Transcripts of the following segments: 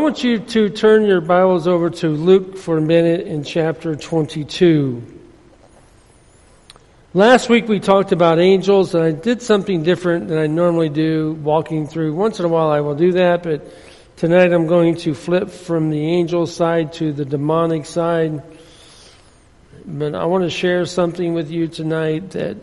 want you to turn your Bibles over to Luke for a minute in chapter 22. Last week we talked about angels, and I did something different than I normally do, walking through. Once in a while I will do that, but tonight I'm going to flip from the angel side to the demonic side. But I want to share something with you tonight that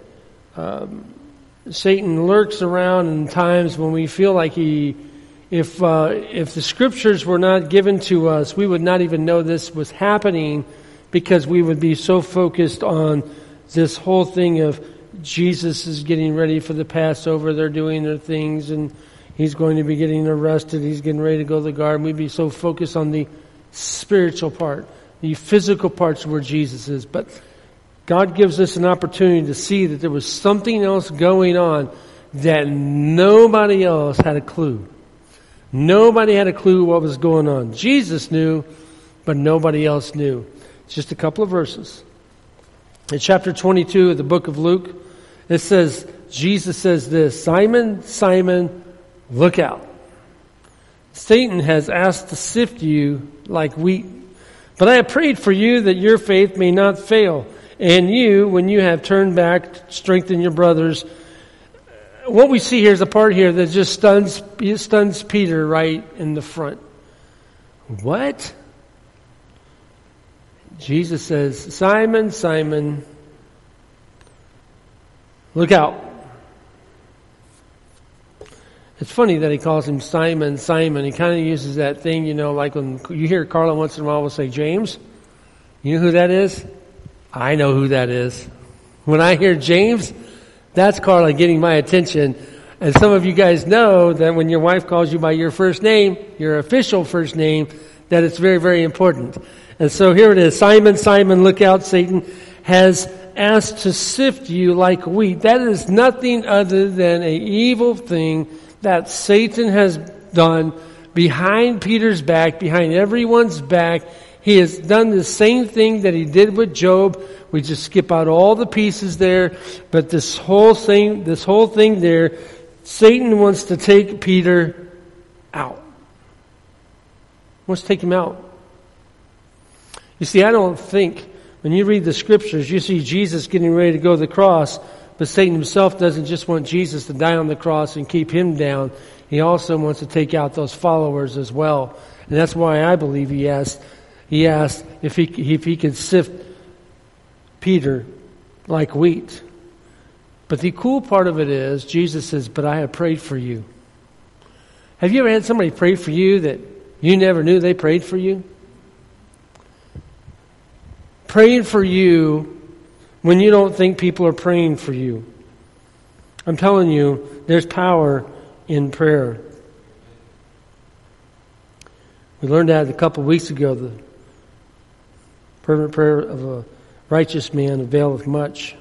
Satan lurks around in times when we feel like if the scriptures were not given to us, we would not even know this was happening, because we would be so focused on this whole thing of Jesus is getting ready for the Passover. They're doing their things, and he's going to be getting arrested. He's getting ready to go to the garden. We'd be so focused on the spiritual part, the physical parts where Jesus is. But God gives us an opportunity to see that there was something else going on that nobody else had a clue. Nobody had a clue what was going on. Jesus knew, but nobody else knew. It's just a couple of verses. In chapter 22 of the book of Luke, it says, Jesus says this, "Simon, Simon, look out. Satan has asked to sift you like wheat. But I have prayed for you that your faith may not fail. And you, when you have turned back, strengthen your brothers." What we see here is a part here that just stuns Peter right in the front. What? Jesus says, "Simon, Simon, look out." It's funny that he calls him Simon, Simon. He kind of uses that thing, like when you hear Carla once in a while will say, "James." You know who that is? I know who that is. When I hear James, that's Carla getting my attention. And some of you guys know that when your wife calls you by your first name, your official first name, that it's very, very important. And so here it is. "Simon, Simon, look out. Satan has asked to sift you like wheat." That is nothing other than an evil thing that Satan has done behind Peter's back, behind everyone's back. He has done the same thing that he did with Job. We just skip out all the pieces there. But this whole thing there, Satan wants to take Peter out. Wants to take him out. You see, I don't think, when you read the scriptures, you see Jesus getting ready to go to the cross, but Satan himself doesn't just want Jesus to die on the cross and keep him down. He also wants to take out those followers as well. And that's why I believe he asked if he could sift Peter like wheat. But the cool part of it is, Jesus says, "But I have prayed for you." Have you ever had somebody pray for you that you never knew they prayed for you? Praying for you when you don't think people are praying for you. I'm telling you, there's power in prayer. We learned that a couple of weeks ago. The fervent prayer of a righteous man availeth much.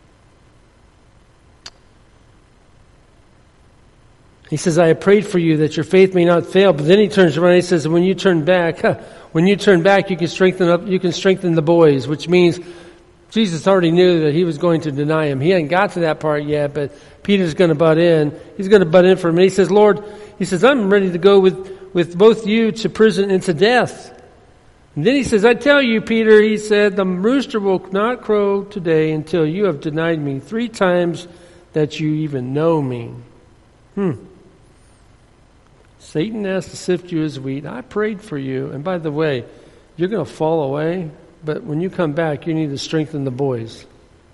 He says, "I have prayed for you that your faith may not fail." But then he turns around and he says, when you turn back, you can strengthen the boys, which means Jesus already knew that he was going to deny him. He hadn't got to that part yet, but Peter's going to butt in. He's going to butt in for him. And he says, "Lord," he says, "I'm ready to go with both you to prison and to death." And then he says, "I tell you, Peter," he said, "the rooster will not crow today until you have denied me 3 times that you even know me." Satan asked to sift you as wheat. I prayed for you. And by the way, you're going to fall away, but when you come back, you need to strengthen the boys.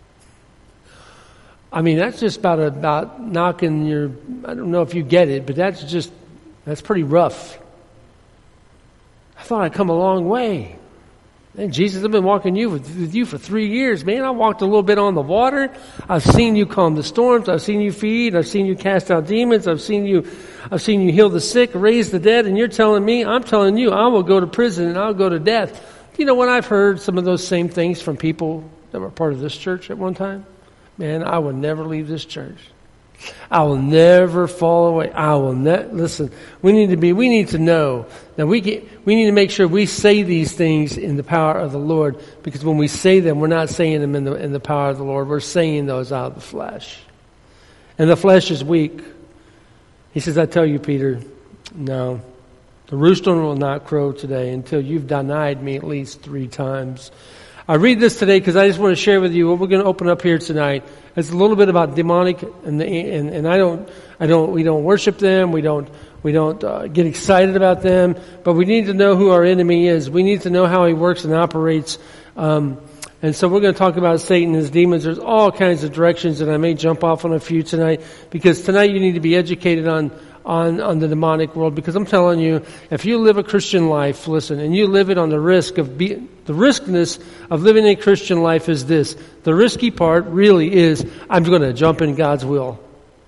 I mean, that's just about knocking your, I don't know if you get it, but that's pretty rough. I thought I'd come a long way. And Jesus, I've been walking with you for 3 years, man. I walked a little bit on the water. I've seen you calm the storms. I've seen you feed. I've seen you cast out demons. I've seen you heal the sick, raise the dead. And you're telling me, I'm telling you, I will go to prison and I'll go to death. You know what? I've heard some of those same things from people that were part of this church at one time. Man, I will never leave this church. I will never fall away. Listen, we need to know that we need to make sure we say these things in the power of the Lord, because when we say them, we're not saying them in the power of the Lord. We're saying those out of the flesh. And the flesh is weak. He says, "I tell you, Peter, no. The rooster will not crow today until you've denied me at least 3 times. I read this today because I just want to share with you what we're going to open up here tonight. It's a little bit about demonic, and we don't worship them. We don't get excited about them. But we need to know who our enemy is. We need to know how he works and operates. And so we're going to talk about Satan and his demons. There's all kinds of directions, and I may jump off on a few tonight, because tonight you need to be educated on the demonic world. Because I'm telling you, if you live a Christian life, listen, and you live it on the riskness of living a Christian life is this. The risky part really is, I'm going to jump in God's will.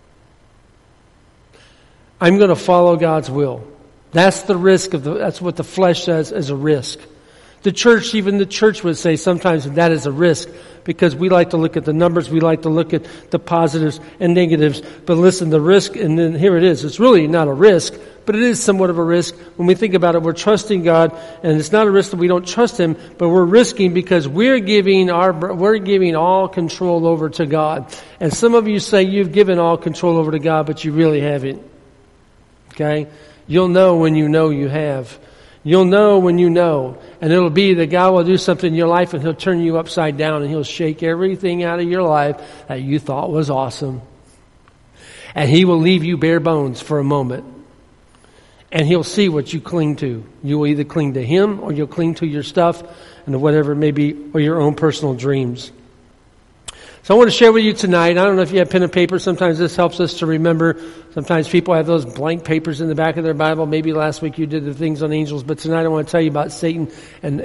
I'm going to follow God's will. That's the risk that's what the flesh says is a risk. Even the church would say sometimes that is a risk, because we like to look at the numbers, we like to look at the positives and negatives. But listen, the risk, and then here it is. It's really not a risk, but it is somewhat of a risk. When we think about it, we're trusting God, and it's not a risk that we don't trust Him, but we're risking because we're giving all control over to God. And some of you say you've given all control over to God, but you really haven't. Okay? You'll know when you know you have. You'll know when you know. And it'll be that God will do something in your life, and He'll turn you upside down, and He'll shake everything out of your life that you thought was awesome. And He will leave you bare bones for a moment. And He'll see what you cling to. You will either cling to Him, or you'll cling to your stuff and whatever it may be, or your own personal dreams. So I want to share with you tonight. I don't know if you have pen and paper. Sometimes this helps us to remember. Sometimes people have those blank papers in the back of their Bible. Maybe last week you did the things on angels, but tonight I want to tell you about Satan and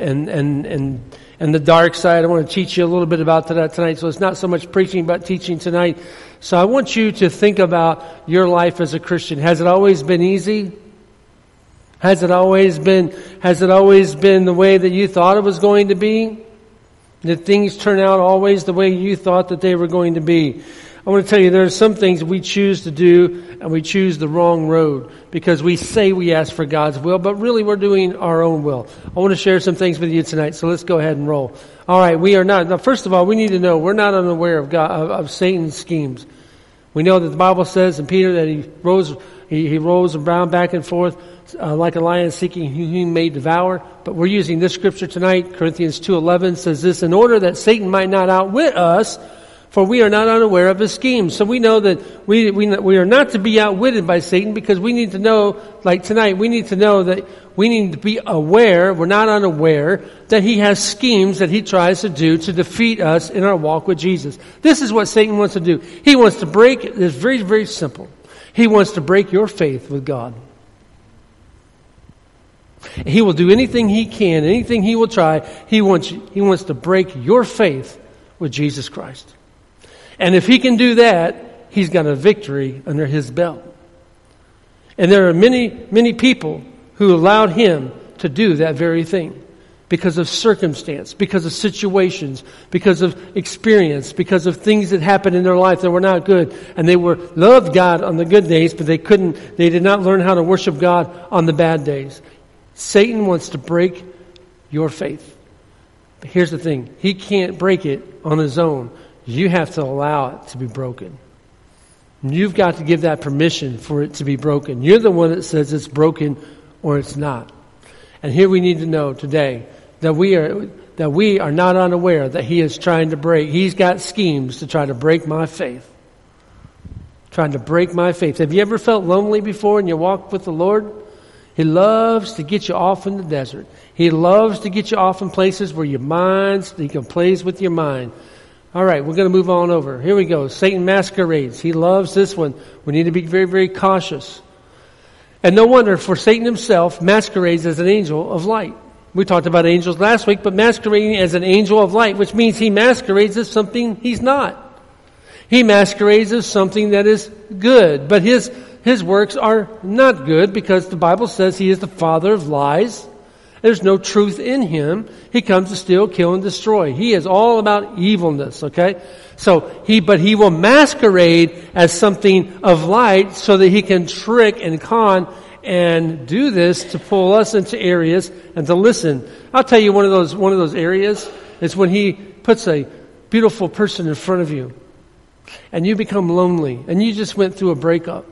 the dark side. I want to teach you a little bit about that tonight. So it's not so much preaching, but teaching tonight. So I want you to think about your life as a Christian. Has it always been easy? Has it always been the way that you thought it was going to be? Did things turn out always the way you thought that they were going to be? I want to tell you, there are some things we choose to do, and we choose the wrong road because we say we ask for God's will, but really we're doing our own will. I want to share some things with you tonight, so let's go ahead and roll. All right, we are not. Now, first of all, we need to know we're not unaware of Satan's schemes. We know that the Bible says in Peter that he rose around back and forth like a lion seeking whom he may devour. But we're using this scripture tonight. Corinthians 2:11 says this, in order that Satan might not outwit us, for we are not unaware of his schemes. So we know that we are not to be outwitted by Satan, because we need to know, like tonight, we need to know that we need to be aware, we're not unaware, that he has schemes that he tries to do to defeat us in our walk with Jesus. This is what Satan wants to do. He wants to break, it's very, very simple. He wants to break your faith with God. He will do anything he can, anything he will try. He wants to break your faith with Jesus Christ. And if he can do that, he's got a victory under his belt. And there are many, many people who allowed him to do that very thing because of circumstance, because of situations, because of experience, because of things that happened in their life that were not good. And they loved God on the good days, but they did not learn how to worship God on the bad days. Satan wants to break your faith. But here's the thing. He can't break it on his own. You have to allow it to be broken. You've got to give that permission for it to be broken. You're the one that says it's broken or it's not. And here we need to know today that we are not unaware that he is trying to break. He's got schemes to try to break my faith. Trying to break my faith. Have you ever felt lonely before in your walk with the Lord? He loves to get you off in the desert. He loves to get you off in places where he can play with your mind. All right, we're going to move on over. Here we go. Satan masquerades. He loves this one. We need to be very, very cautious. And no wonder, for Satan himself masquerades as an angel of light. We talked about angels last week, but masquerading as an angel of light, which means he masquerades as something he's not. He masquerades as something that is good, but his works are not good, because the Bible says he is the father of lies. There's no truth in him. He comes to steal, kill, and destroy. He is all about evilness, okay? But he will masquerade as something of light so that he can trick and con and do this to pull us into areas and to listen. I'll tell you one of those areas is when he puts a beautiful person in front of you and you become lonely and you just went through a breakup.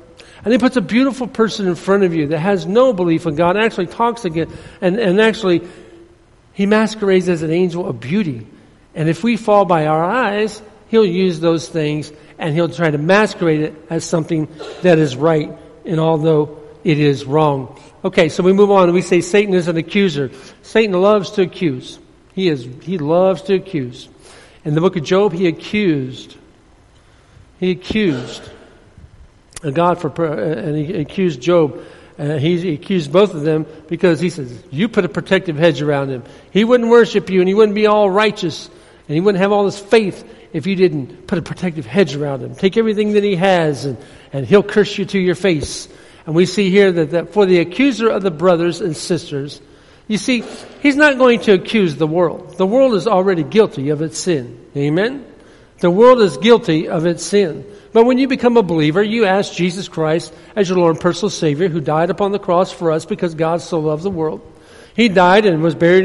And he puts a beautiful person in front of you that has no belief in God, actually talks again, and actually he masquerades as an angel of beauty. And if we fall by our eyes, he'll use those things and he'll try to masquerade it as something that is right, and although it is wrong. Okay, so we move on and we say Satan is an accuser. Satan loves to accuse. He loves to accuse. In the book of Job, he accused God and he accused Job. He accused both of them because he says, you put a protective hedge around him. He wouldn't worship you and he wouldn't be all righteous and he wouldn't have all this faith if you didn't put a protective hedge around him. Take everything that he has and he'll curse you to your face. And we see here that for the accuser of the brothers and sisters, you see, he's not going to accuse the world. The world is already guilty of its sin. Amen? The world is guilty of its sin. But when you become a believer, you ask Jesus Christ as your Lord and personal Savior, who died upon the cross for us because God so loved the world. He died and was buried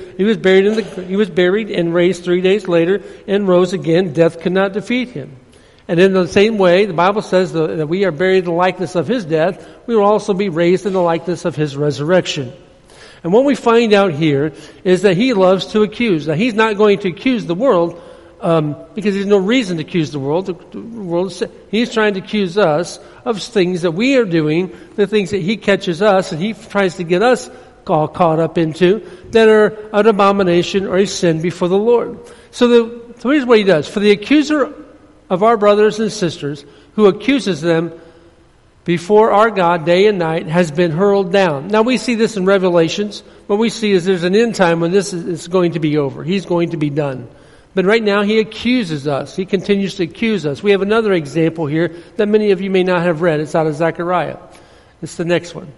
he was buried and raised 3 days later and rose again. Death could not defeat him. And in the same way, the Bible says that we are buried in the likeness of his death. We will also be raised in the likeness of his resurrection. And what we find out here is that he loves to accuse. Now, he's not going to accuse the world because there's no reason to accuse the world. He's trying to accuse us of things that we are doing, the things that he catches us, and he tries to get us all caught up into that are an abomination or a sin before the Lord. So here's what he does. For the accuser of our brothers and sisters, who accuses them before our God day and night, has been hurled down. Now we see this in Revelations. What we see is there's an end time when this is going to be over. He's going to be done. But right now he accuses us. He continues to accuse us. We have another example here that many of you may not have read. It's out of Zechariah. It's the next one.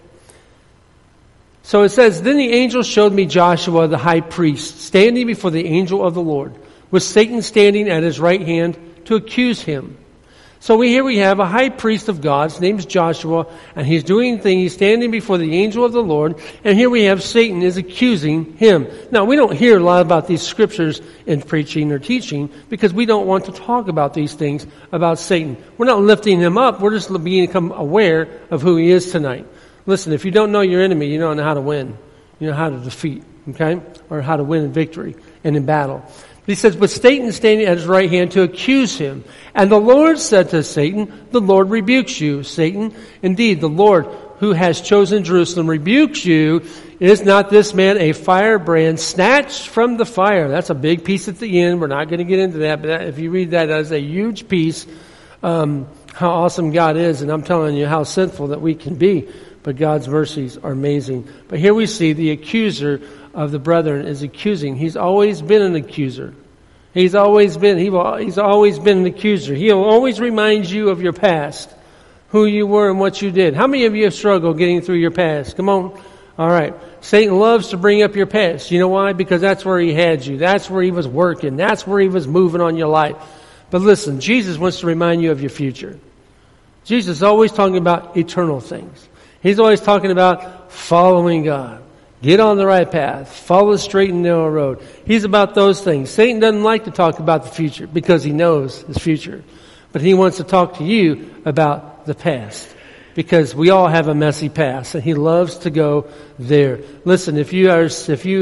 So it says, Then the angel showed me Joshua the high priest, standing before the angel of the Lord, with Satan standing at his right hand to accuse him. So here we have a high priest of God. His name is Joshua, and he's doing things. He's standing before the angel of the Lord, and here we have Satan is accusing him. Now, we don't hear a lot about these scriptures in preaching or teaching because we don't want to talk about these things about Satan. We're not lifting him up. We're just become aware of who he is tonight. Listen, if you don't know your enemy, you don't know how to win. You know how to defeat, okay? Or how to win in victory and in battle. He says, but Satan standing at his right hand to accuse him. And the Lord said to Satan, the Lord rebukes you, Satan. Indeed, the Lord who has chosen Jerusalem rebukes you. Is not this man a firebrand snatched from the fire? That's a big piece at the end. We're not going to get into that. But if you read that as a huge piece, how awesome God is. And I'm telling you how sinful that we can be. But God's mercies are amazing. But here we see the accuser of the brethren is accusing. He's always been an accuser. He's always been an accuser. He'll always remind you of your past, who you were and what you did. How many of you have struggled getting through your past? Come on. All right. Satan loves to bring up your past. You know why? Because that's where he had you. That's where he was working. That's where he was moving on your life. But listen, Jesus wants to remind you of your future. Jesus is always talking about eternal things. He's always talking about following God. Get on the right path. Follow the straight and narrow road. He's about those things. Satan doesn't like to talk about the future because he knows his future. But he wants to talk to you about the past. Because we all have a messy past, and he loves to go there. Listen, if you have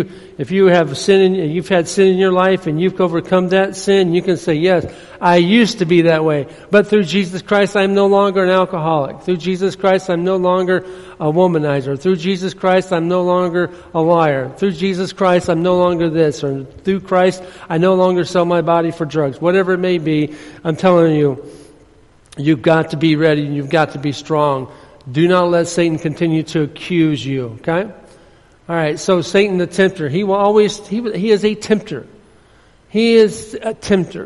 sin, you've had sin in your life, and you've overcome that sin, you can say, "Yes, I used to be that way, but through Jesus Christ, I'm no longer an alcoholic. Through Jesus Christ, I'm no longer a womanizer. Through Jesus Christ, I'm no longer a liar. Through Jesus Christ, I'm no longer this, or through Christ, I no longer sell my body for drugs." Whatever it may be, I'm telling you. You've got to be ready and you've got to be strong. Do not let Satan continue to accuse you, okay? All right, so Satan the tempter, he is a tempter. He is a tempter.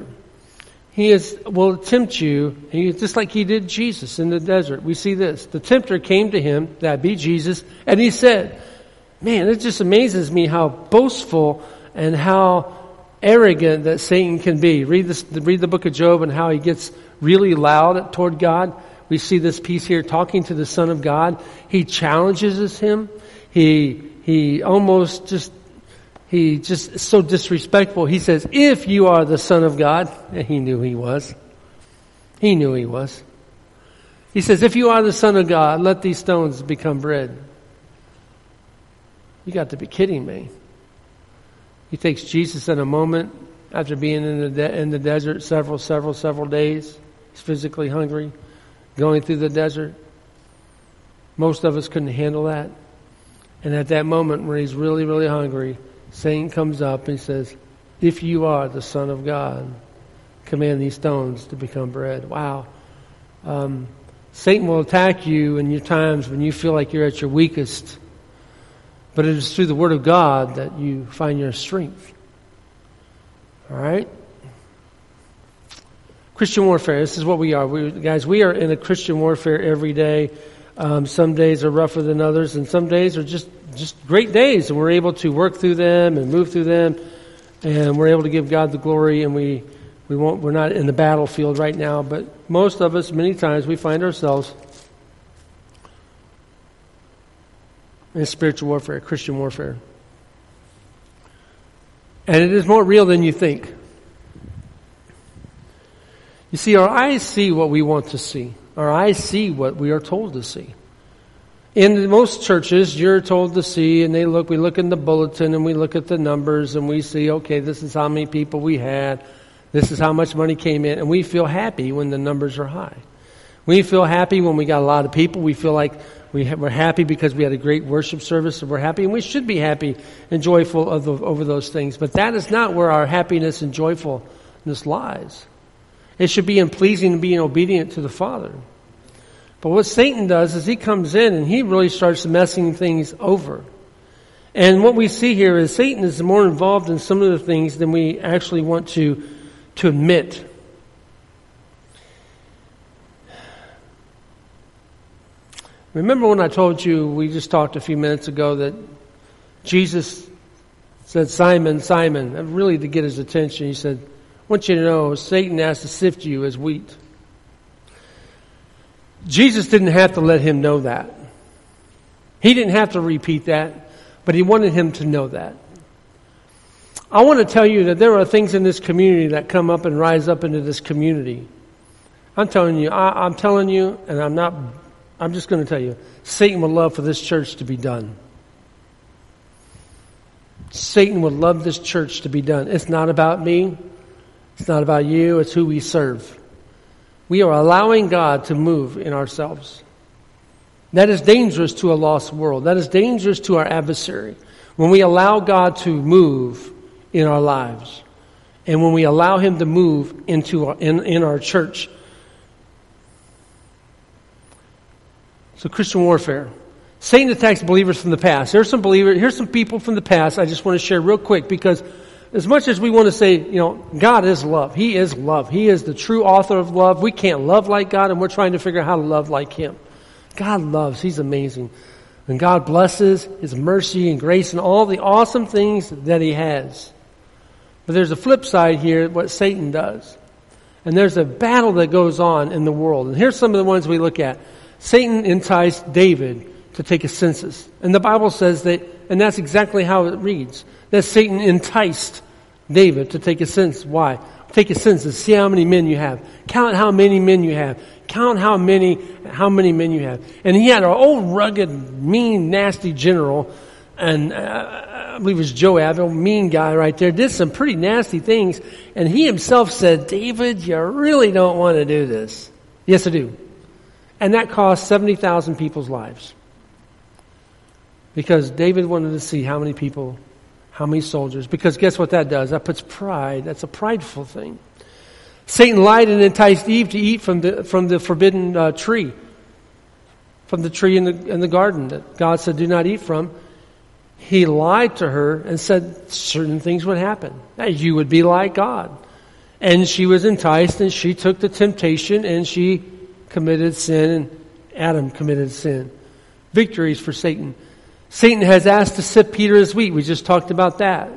Will tempt you, just like he did Jesus in the desert. We see this. The tempter came to him, that be Jesus, and he said, man, it just amazes me how boastful and how arrogant that Satan can be. Read the book of Job and how he gets really loud toward God. We see this piece here talking to the Son of God. He challenges him. He just is so disrespectful. He says, if you are the Son of God, and he knew he was. He knew he was. He says, if you are the Son of God, let these stones become bread. You got to be kidding me. He takes Jesus in a moment after being in the desert several days. He's physically hungry, going through the desert. Most of us couldn't handle that. And at that moment when he's really, really hungry, Satan comes up and he says, if you are the Son of God, command these stones to become bread. Wow. Satan will attack you in your times when you feel like you're at your weakest. But it is through the Word of God that you find your strength. All right? Christian warfare. This is what we are. We are in a Christian warfare every day. Some days are rougher than others, and some days are just great days, and we're able to work through them and move through them, and we're able to give God the glory, and we're not in the battlefield right now, but most of us, many times, we find ourselves in spiritual warfare, Christian warfare. And it is more real than you think. You see, our eyes see what we want to see. Our eyes see what we are told to see. In most churches, you're told to see, and we look in the bulletin, and we look at the numbers, and we see, okay, this is how many people we had. This is how much money came in, and we feel happy when the numbers are high. We feel happy when we got a lot of people. We feel like we're happy because we had a great worship service, and we're happy, and we should be happy and joyful over those things. But that is not where our happiness and joyfulness lies. It should be in pleasing and being obedient to the Father. But what Satan does is he comes in and he really starts messing things over. And what we see here is Satan is more involved in some of the things than we actually want to admit. Remember when I told you, we just talked a few minutes ago, that Jesus said, Simon, Simon, really to get his attention, he said, I want you to know, Satan has to sift you as wheat. Jesus didn't have to let him know that. He didn't have to repeat that, but he wanted him to know that. I want to tell you that there are things in this community that come up and rise up into this community. I'm telling you, and I'm just going to tell you, Satan would love for this church to be done. Satan would love this church to be done. It's not about me. It's not about you. It's who we serve. We are allowing God to move in ourselves. That is dangerous to a lost world. That is dangerous to our adversary. When we allow God to move in our lives, and when we allow Him to move in our church. So Christian warfare. Satan attacks believers from the past. Here's some people from the past I just want to share real quick, because as much as we want to say, God is love. He is love. He is the true author of love. We can't love like God, and we're trying to figure out how to love like Him. God loves. He's amazing. And God blesses His mercy and grace and all the awesome things that He has. But there's a flip side here, what Satan does. And there's a battle that goes on in the world. And here's some of the ones we look at. Satan enticed David to take a census. And the Bible says that, and that's exactly how it reads, that Satan enticed David to take a census. Why? Take a census, see how many men you have. Count how many men you have. Count how many men you have. And he had an old, rugged, mean, nasty general, and I believe it was Joab, a mean guy right there, did some pretty nasty things, and he himself said, David, you really don't want to do this. Yes, I do. And that cost 70,000 people's lives. Because David wanted to see how many people, how many soldiers. Because guess what that does? That puts pride. That's a prideful thing. Satan lied and enticed Eve to eat from the forbidden tree. From the tree in the garden that God said do not eat from. He lied to her and said certain things would happen. That you would be like God. And she was enticed and she took the temptation and she committed sin, and Adam committed sin. Victories for Satan. Satan has asked to sift Peter as wheat. We just talked about that.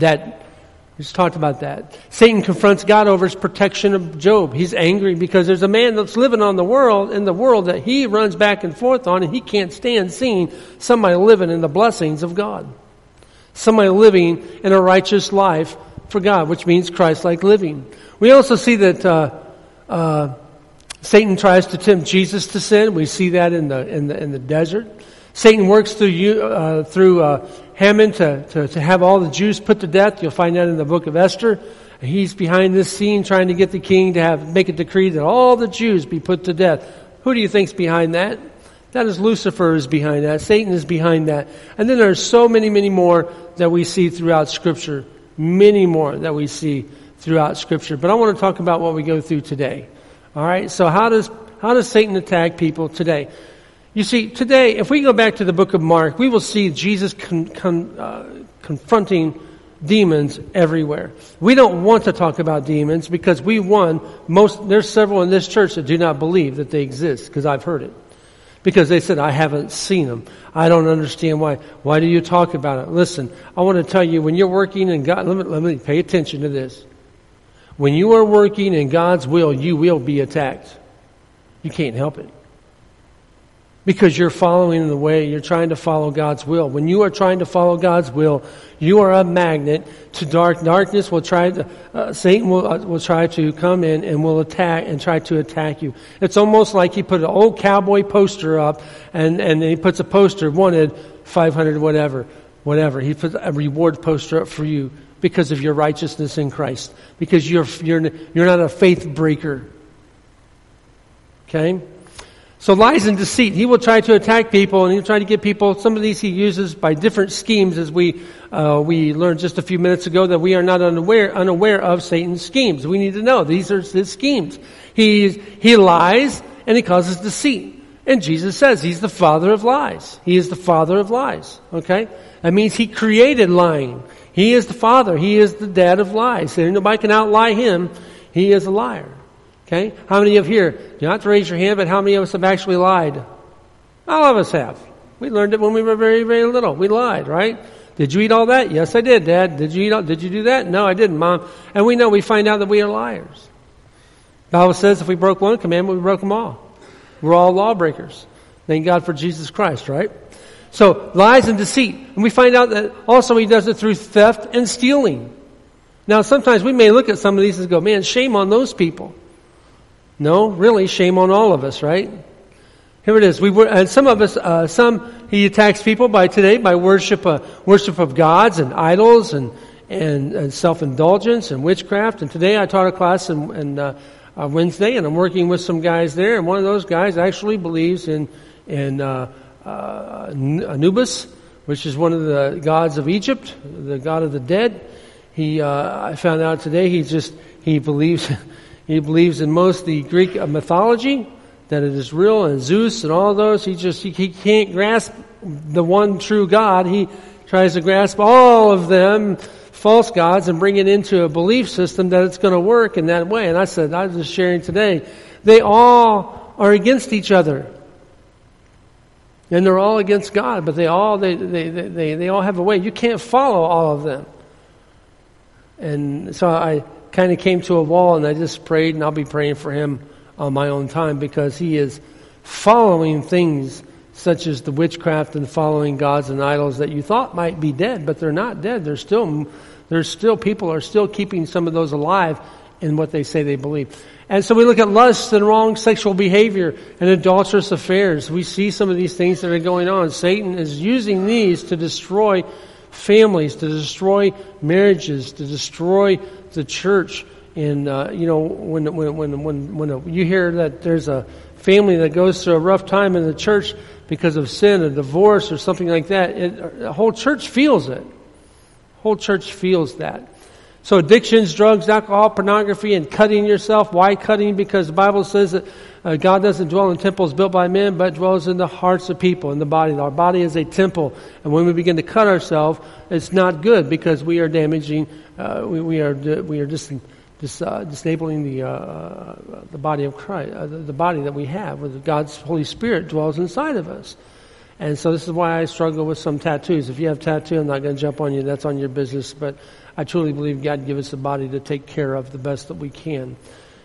Satan confronts God over his protection of Job. He's angry because there's a man that's living in the world that he runs back and forth on, and he can't stand seeing somebody living in the blessings of God. Somebody living in a righteous life for God, which means Christ-like living. We also see that Satan tries to tempt Jesus to sin. We see that in the desert. Satan works through Haman to have all the Jews put to death. You'll find that in the book of Esther. He's behind this scene trying to get the king to make a decree that all the Jews be put to death. Who do you think's behind that? That is Lucifer is behind that. Satan is behind that. And then there's so many, many more that we see throughout Scripture. Many more that we see throughout Scripture. But I want to talk about what we go through today. All right? So how does Satan attack people today? You see, today, if we go back to the book of Mark, we will see Jesus confronting demons everywhere. We don't want to talk about demons because there's several in this church that do not believe that they exist, because I've heard it. Because they said, I haven't seen them. I don't understand why. Why do you talk about it? Listen, I want to tell you, when you're working in God, let me pay attention to this. When you are working in God's will, you will be attacked. You can't help it. Because you're following the way, you're trying to follow God's will. When you are trying to follow God's will, you are a magnet to darkness. Will try to Satan will try to come in and will attack and try to attack you. It's almost like he put an old cowboy poster up, and he puts a poster wanted 500 whatever. He puts a reward poster up for you because of your righteousness in Christ. Because you're not a faith breaker. Okay. So lies and deceit. He will try to attack people, and he'll try to get people. Some of these he uses by different schemes, as we learned just a few minutes ago, that we are not unaware of Satan's schemes. We need to know these are his schemes. He lies and he causes deceit. And Jesus says he's the father of lies. He is the father of lies. Okay? That means he created lying. He is the father. He is the dad of lies. And nobody can outlie him. He is a liar. Okay? How many of here, you don't have to raise your hand, but how many of us have actually lied? All of us have. We learned it when we were very, very little. We lied, right? Did you eat all that? Yes, I did, Dad. Did you do that? No, I didn't, Mom. And we find out that we are liars. The Bible says if we broke one commandment, we broke them all. We're all lawbreakers. Thank God for Jesus Christ, right? So, lies and deceit. And we find out that also he does it through theft and stealing. Now, sometimes we may look at some of these and go, man, shame on those people. No, really, shame on all of us, right? Here it is. And some of us, he attacks people by worship of gods and idols and self-indulgence and witchcraft. And today I taught a class on Wednesday, and I'm working with some guys there. And one of those guys actually believes in Anubis, which is one of the gods of Egypt, the god of the dead. I found out today he believes. He believes in most of the Greek mythology, that it is real, and Zeus and all those. He can't grasp the one true God. He tries to grasp all of them, false gods, and bring it into a belief system that it's going to work in that way. And I was just sharing today, they all are against each other. And they're all against God, but they all have a way. You can't follow all of them. And so I kind of came to a wall, and I just prayed, and I'll be praying for him on my own time, because he is following things such as the witchcraft and following gods and idols that you thought might be dead, but they're not dead. There's still people are still keeping some of those alive in what they say they believe. And so we look at lust and wrong sexual behavior and adulterous affairs. We see some of these things that are going on. Satan is using these to destroy families, to destroy marriages, to destroy the church. And when you hear that there's a family that goes through a rough time in the church because of sin, a divorce, or something like that, the whole church feels it. The whole church feels that. So addictions, drugs, alcohol, pornography, and cutting yourself. Why cutting? Because the Bible says that God doesn't dwell in temples built by men, but dwells in the hearts of people, in the body. Our body is a temple. And when we begin to cut ourselves, it's not good, because we are damaging, we are disabling the body of Christ, the body that we have, where God's Holy Spirit dwells inside of us. And so this is why I struggle with some tattoos. If you have a tattoo, I'm not going to jump on you. That's on your business. But I truly believe God gave us a body to take care of the best that we can.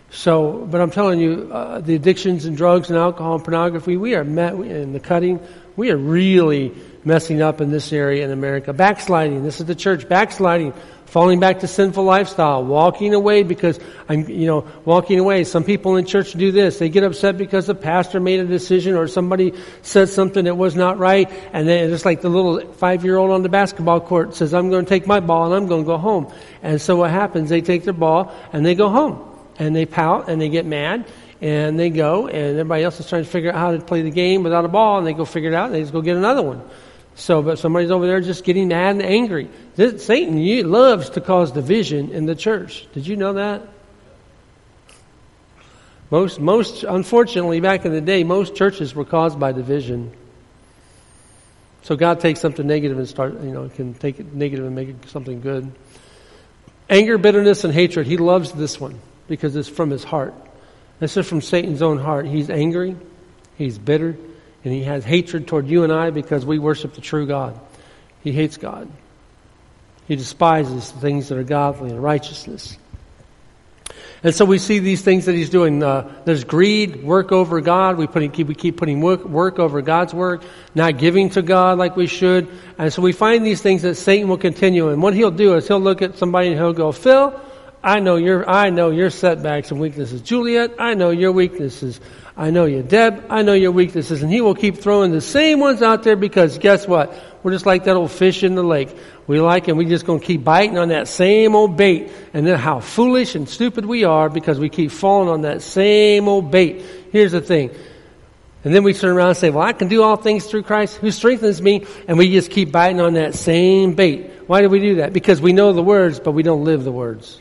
So, but I'm telling you, the addictions and drugs and alcohol and pornography, we are met in the cutting. We are really messing up in this area in America. Backsliding. This is the church. Backsliding. Falling back to sinful lifestyle. Walking away because walking away. Some people in church do this. They get upset because the pastor made a decision or somebody said something that was not right. And then just like the little 5-year-old on the basketball court says, I'm going to take my ball and I'm going to go home. And so what happens? They take their ball and they go home. And they pout and they get mad. And they go and everybody else is trying to figure out how to play the game without a ball. And they go figure it out and they just go get another one. But somebody's over there just getting mad and angry. Satan loves to cause division in the church. Did you know that? Most, unfortunately, back in the day, most churches were caused by division. So God takes something negative and can take it negative and make it something good. Anger, bitterness, and hatred. He loves this one because it's from his heart. This is from Satan's own heart. He's angry. He's bitter. And he has hatred toward you and I because we worship the true God. He hates God. He despises the things that are godly and righteousness. And so we see these things that he's doing. There's greed, work over God. We keep putting work over God's work, not giving to God like we should. And so we find these things that Satan will continue. And what he'll do is he'll look at somebody and he'll go, Phil, I know your setbacks and weaknesses. Juliet, I know your weaknesses. I know you. Deb, I know your weaknesses. And he will keep throwing the same ones out there because guess what? We're just like that old fish in the lake. We just going to keep biting on that same old bait. And then how foolish and stupid we are because we keep falling on that same old bait. Here's the thing. And then we turn around and say, well, I can do all things through Christ who strengthens me. And we just keep biting on that same bait. Why do we do that? Because we know the words, but we don't live the words.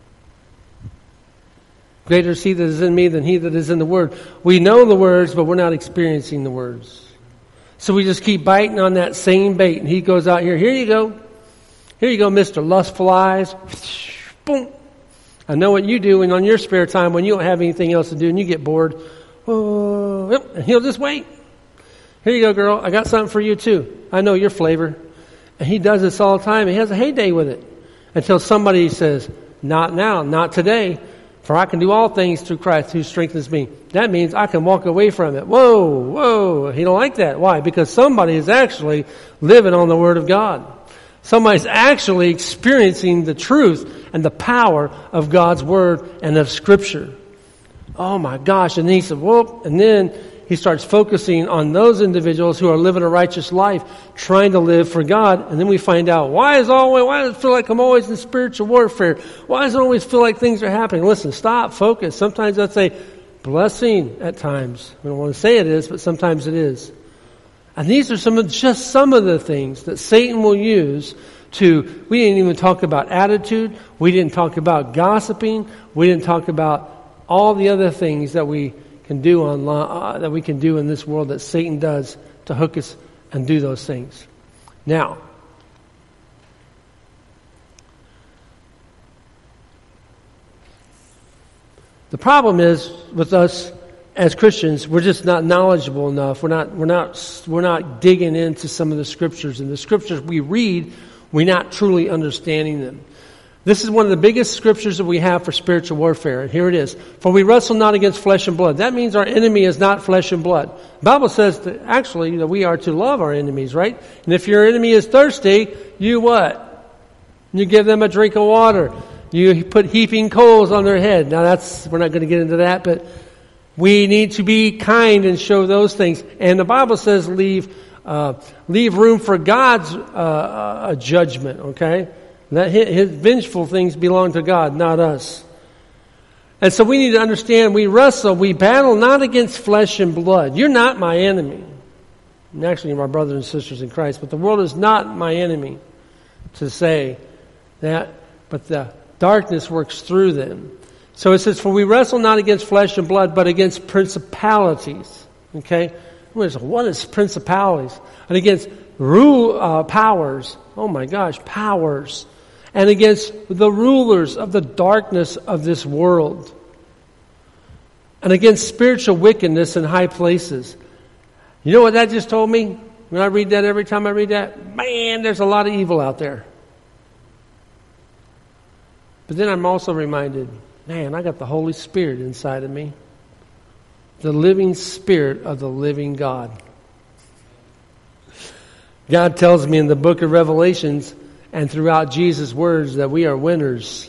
Greater is he that is in me than he that is in the Word. We know the words, but we're not experiencing the words. So we just keep biting on that same bait. And he goes out here, here you go. Here you go, Mr. Lustful Eyes. Boom. I know what you do and on your spare time when you don't have anything else to do and you get bored. Oh, yep, and he'll just wait. Here you go, girl. I got something for you too. I know your flavor. And he does this all the time. He has a heyday with it. Until somebody says, not now, not today. For I can do all things through Christ who strengthens me. That means I can walk away from it. Whoa. He don't like that. Why? Because somebody is actually living on the Word of God. Somebody's actually experiencing the truth and the power of God's Word and of Scripture. Oh my gosh. And then he said, whoop. And then he starts focusing on those individuals who are living a righteous life, trying to live for God. And then we find out, why does it feel like I'm always in spiritual warfare? Why does it always feel like things are happening? Listen, stop, focus. Sometimes that's a blessing at times. We don't want to say it is, but sometimes it is. And these are some of the things that Satan will use to, we didn't even talk about attitude. We didn't talk about gossiping. We didn't talk about all the other things that we can do online, that we can do in this world that Satan does to hook us and do those things. Now, the problem is with us as Christians, we're just not knowledgeable enough. We're not digging into some of the scriptures, and the scriptures we read, we're not truly understanding them. This is one of the biggest scriptures that we have for spiritual warfare. And here it is. For we wrestle not against flesh and blood. That means our enemy is not flesh and blood. The Bible says that we are to love our enemies, right? And if your enemy is thirsty, you what? You give them a drink of water. You put heaping coals on their head. Now we're not going to get into that, but we need to be kind and show those things. And the Bible says leave room for God's judgment, okay? That his vengeful things belong to God, not us. And so we need to understand we battle not against flesh and blood. You're not my enemy. And actually, you're my brothers and sisters in Christ, but the world is not my enemy to say that, but the darkness works through them. So it says, for we wrestle not against flesh and blood, but against principalities. Okay? What is principalities? And against powers. Oh my gosh, powers. And against the rulers of the darkness of this world. And against spiritual wickedness in high places. You know what that just told me? When I read that, every time I read that, man, there's a lot of evil out there. But then I'm also reminded, man, I got the Holy Spirit inside of me. The living Spirit of the living God. God tells me in the book of Revelations and throughout Jesus' words that we are winners.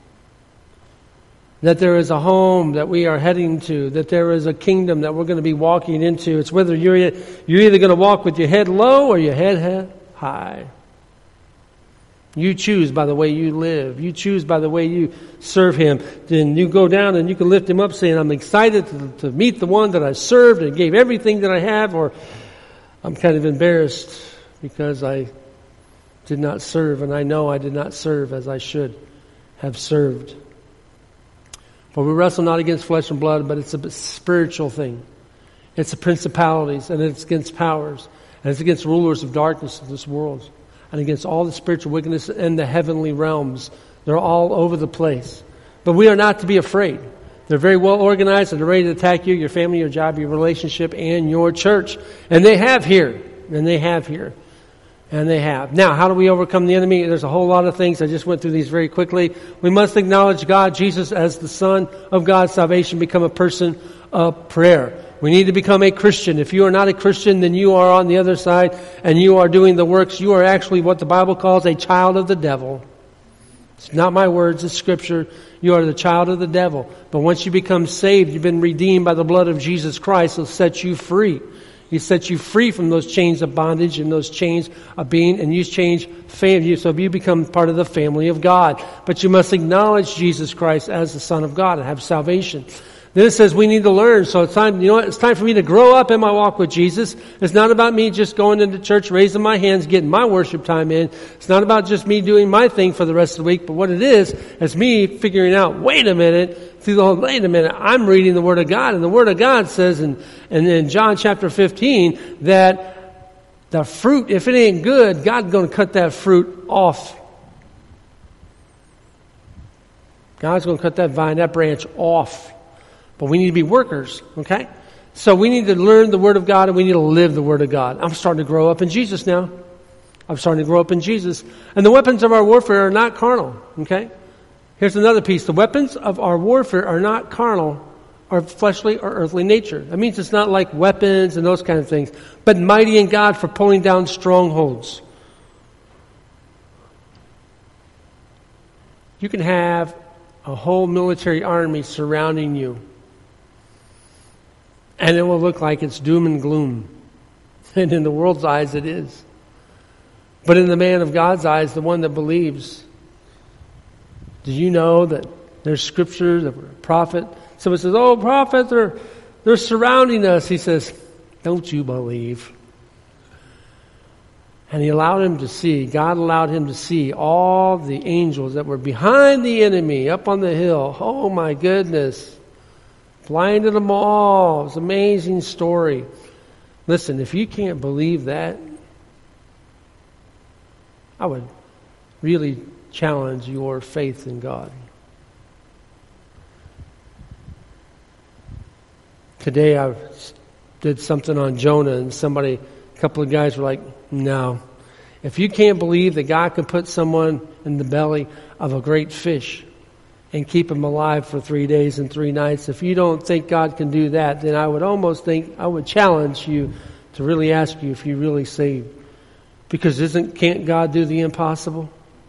That there is a home that we are heading to. That there is a kingdom that we're going to be walking into. It's whether you're either going to walk with your head low or your head high. You choose by the way you live. You choose by the way you serve Him. Then you go down and you can lift Him up saying, I'm excited to meet the one that I served and gave everything that I have, or I'm kind of embarrassed because I did not serve, and I know I did not serve as I should have served. For we wrestle not against flesh and blood, but it's a spiritual thing. It's the principalities, and it's against powers, and it's against rulers of darkness of this world, and against all the spiritual wickedness in the heavenly realms. They're all over the place. But we are not to be afraid. They're very well organized, and they're ready to attack you, your family, your job, your relationship, and your church. And they have here. And they have here. And they have. Now, how do we overcome the enemy? There's a whole lot of things. I just went through these very quickly. We must acknowledge God, Jesus, as the Son of God. Salvation, become a person of prayer. We need to become a Christian. If you are not a Christian, then you are on the other side and you are doing the works. You are actually what the Bible calls a child of the devil. It's not my words, it's Scripture. You are the child of the devil. But once you become saved, you've been redeemed by the blood of Jesus Christ. He'll set you free. He sets you free from those chains of bondage and those chains of being, and you change family. So you become part of the family of God. But you must acknowledge Jesus Christ as the Son of God and have salvation. Then it says we need to learn. So it's time, it's time for me to grow up in my walk with Jesus. It's not about me just going into church, raising my hands, getting my worship time in. It's not about just me doing my thing for the rest of the week. But what it is me figuring out, wait a minute, I'm reading the Word of God. And the Word of God says in John chapter 15 that the fruit, if it ain't good, God's going to cut that fruit off. God's going to cut that vine, that branch off. But we need to be workers, okay? So we need to learn the Word of God and we need to live the Word of God. I'm starting to grow up in Jesus now. I'm starting to grow up in Jesus. And the weapons of our warfare are not carnal, okay? Here's another piece. The weapons of our warfare are not carnal or fleshly or earthly nature. That means it's not like weapons and those kind of things, but mighty in God for pulling down strongholds. You can have a whole military army surrounding you, and it will look like it's doom and gloom. And in the world's eyes, it is. But in the man of God's eyes, the one that believes, do you know that there's scripture, the prophet, someone says, oh, prophet, they're surrounding us. He says, don't you believe? And he allowed him to see, God allowed him to see all the angels that were behind the enemy up on the hill. Oh my goodness. Blinded them all. It's an amazing story. Listen, if you can't believe that, I would really challenge your faith in God. Today I did something on Jonah, and a couple of guys were like, no. If you can't believe that God can put someone in the belly of a great fish and keep him alive for 3 days and 3 nights, if you don't think God can do that, then I would challenge you to really ask you if you're really saved. Because can't God do the impossible?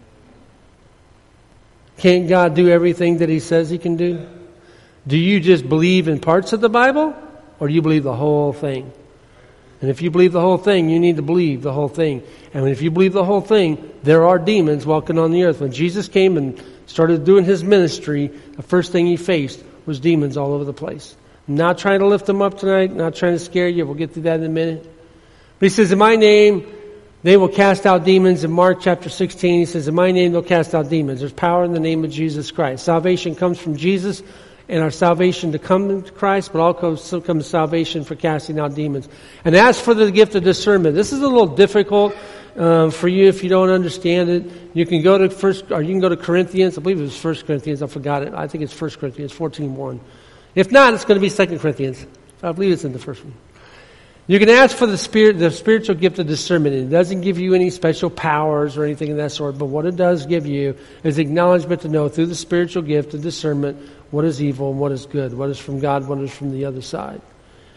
Can't God do everything that He says He can do? Do you just believe in parts of the Bible, or do you believe the whole thing? And if you believe the whole thing, you need to believe the whole thing. And if you believe the whole thing, there are demons walking on the earth. When Jesus came and started doing His ministry, the first thing He faced was demons all over the place. I'm not trying to lift them up tonight, not trying to scare you. We'll get to that in a minute. But He says, in my name, they will cast out demons. In Mark chapter 16, He says, in my name, they'll cast out demons. There's power in the name of Jesus Christ. Salvation comes from Jesus, and our salvation to come to Christ, but also comes salvation for casting out demons. And as for the gift of discernment, this is a little difficult for you if you don't understand it. You can go to Corinthians. I believe it was 1 Corinthians. I forgot it. I think it's 1 Corinthians 14:1. If not, it's going to be 2 Corinthians. I believe it's in the first one. You can ask for the spiritual gift of discernment. It doesn't give you any special powers or anything of that sort, but what it does give you is acknowledgement to know through the spiritual gift of discernment what is evil and what is good, what is from God, what is from the other side.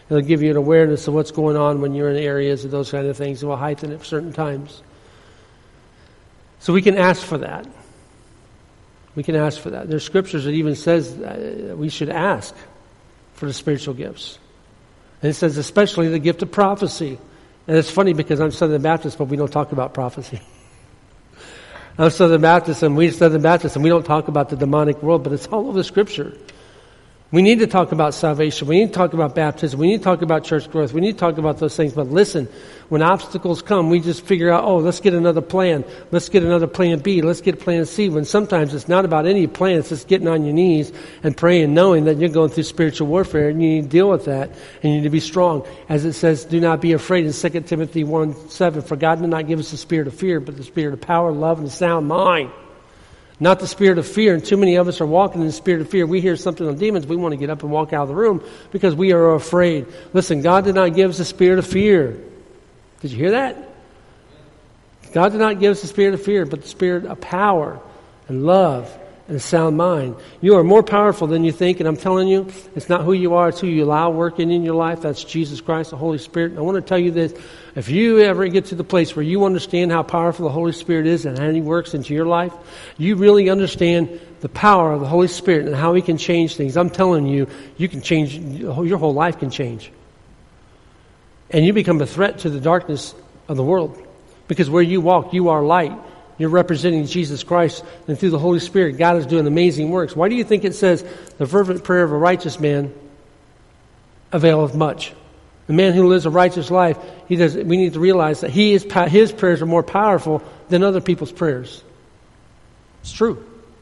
It'll give you an awareness of what's going on when you're in areas of those kind of things. It will heighten at certain times. So we can ask for that. We can ask for that. There's scriptures that even says we should ask for the spiritual gifts. And it says especially the gift of prophecy. And it's funny because I'm Southern Baptist, but we don't talk about prophecy. I'm Southern Baptist, and we don't talk about the demonic world, but it's all over the Scripture. We need to talk about salvation. We need to talk about baptism. We need to talk about church growth. We need to talk about those things. But listen, when obstacles come, we just figure out, let's get another plan. Let's get another plan B. Let's get plan C. When sometimes it's not about any plan. It's just getting on your knees and praying, knowing that you're going through spiritual warfare and you need to deal with that and you need to be strong. As it says, do not be afraid in 2 Timothy 1:7. For God did not give us the spirit of fear, but the spirit of power, love, and a sound mind. Not the spirit of fear, and too many of us are walking in the spirit of fear. We hear something on demons, we want to get up and walk out of the room because we are afraid. Listen, God did not give us the spirit of fear. Did you hear that? God did not give us the spirit of fear, but the spirit of power and love and a sound mind. You are more powerful than you think, and I'm telling you, it's not who you are, it's who you allow working in your life. That's Jesus Christ, the Holy Spirit. And I want to tell you this, if you ever get to the place where you understand how powerful the Holy Spirit is and how He works into your life, you really understand the power of the Holy Spirit and how He can change things. I'm telling you, you can change, your whole life can change. And you become a threat to the darkness of the world. Because where you walk, you are light. You're representing Jesus Christ, and through the Holy Spirit, God is doing amazing works. Why do you think it says, the fervent prayer of a righteous man availeth much? The man who lives a righteous life, we need to realize that his prayers are more powerful than other people's prayers. It's true.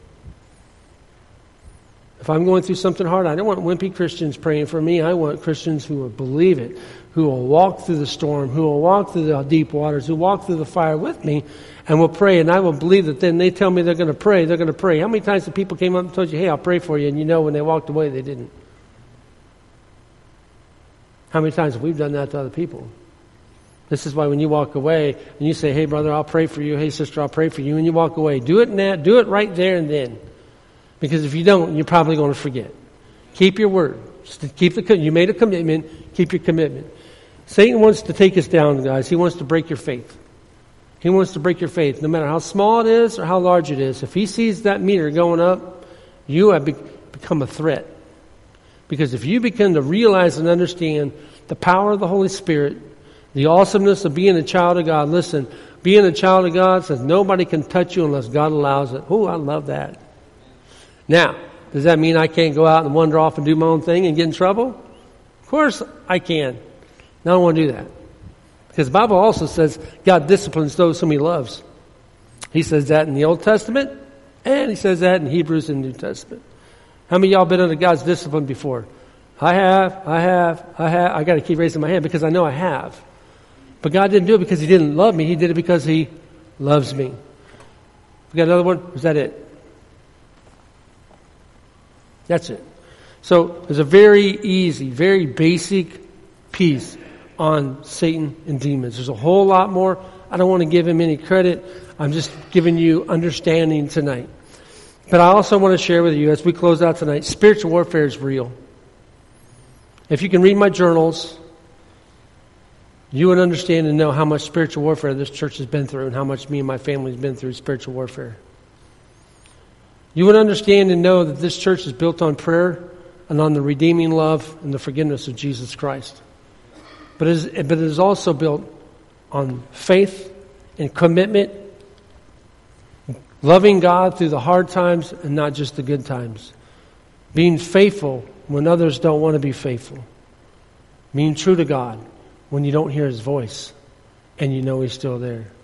If I'm going through something hard, I don't want wimpy Christians praying for me. I want Christians who will believe it, who will walk through the storm, who will walk through the deep waters, who walk through the fire with me, and will pray. And I will believe that then they tell me they're going to pray. They're going to pray. How many times have people came up and told you, hey, I'll pray for you, and you know when they walked away, they didn't? How many times have we done that to other people? This is why when you walk away and you say, hey, brother, I'll pray for you. Hey, sister, I'll pray for you. And you walk away. Do it now. Do it right there and then. Because if you don't, you're probably going to forget. Keep your word. You made a commitment. Keep your commitment. Satan wants to take us down, guys. He wants to break your faith. He wants to break your faith. No matter how small it is or how large it is. If he sees that meter going up, you have become a threat. Because if you begin to realize and understand the power of the Holy Spirit, the awesomeness of being a child of God. Listen, being a child of God says nobody can touch you unless God allows it. Oh, I love that. Now, does that mean I can't go out and wander off and do my own thing and get in trouble? Of course I can. I don't want to do that. Because the Bible also says God disciplines those whom He loves. He says that in the Old Testament, and He says that in Hebrews in the New Testament. How many of y'all been under God's discipline before? I have. I got to keep raising my hand because I know I have. But God didn't do it because He didn't love me. He did it because He loves me. We got another one? Or is that it? That's it. So there's a very easy, very basic piece on Satan and demons. There's a whole lot more. I don't want to give him any credit. I'm just giving you understanding tonight. But I also want to share with you as we close out tonight, spiritual warfare is real. If you can read my journals, you would understand and know how much spiritual warfare this church has been through and how much me and my family has been through spiritual warfare. You would understand and know that this church is built on prayer and on the redeeming love and the forgiveness of Jesus Christ. But it is also built on faith and commitment, loving God through the hard times and not just the good times. Being faithful when others don't want to be faithful. Being true to God when you don't hear His voice and you know He's still there.